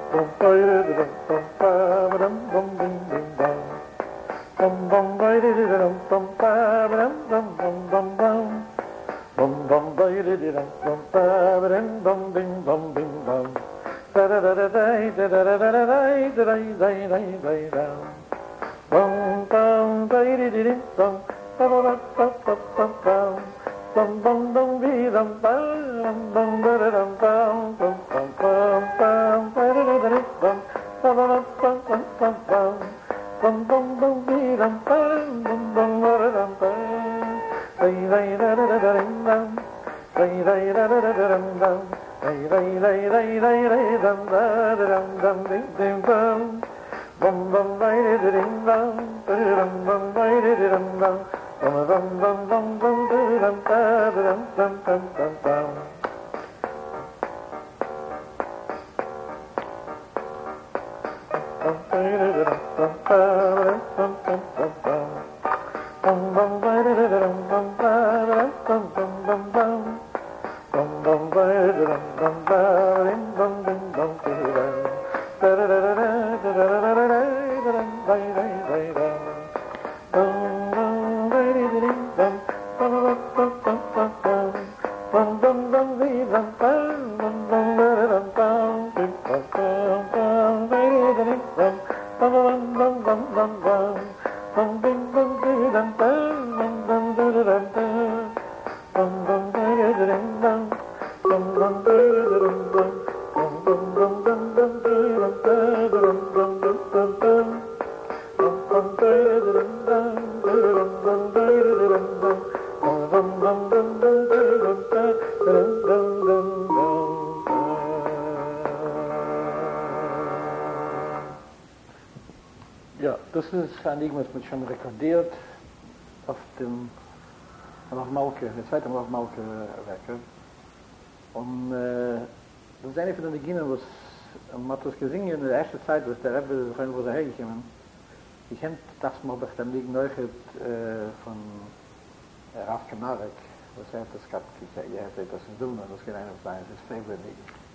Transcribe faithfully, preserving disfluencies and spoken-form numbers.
Ja, das ist ein Lied, was man schon rekordiert auf dem Rav Malke, der zweite Rav Malke Werke. Und äh, das ist eine von den Beginnen, was man hat das gesungen in der ersten Zeit, was der Rebbe von wo er hergekommen. Ich kennt das mal durch den Lied Neuchet äh, von äh, Rav Kanarek, was er hat das gehabt, er hat das in Dulna, das geht einer sein, das ist Favorite Lied.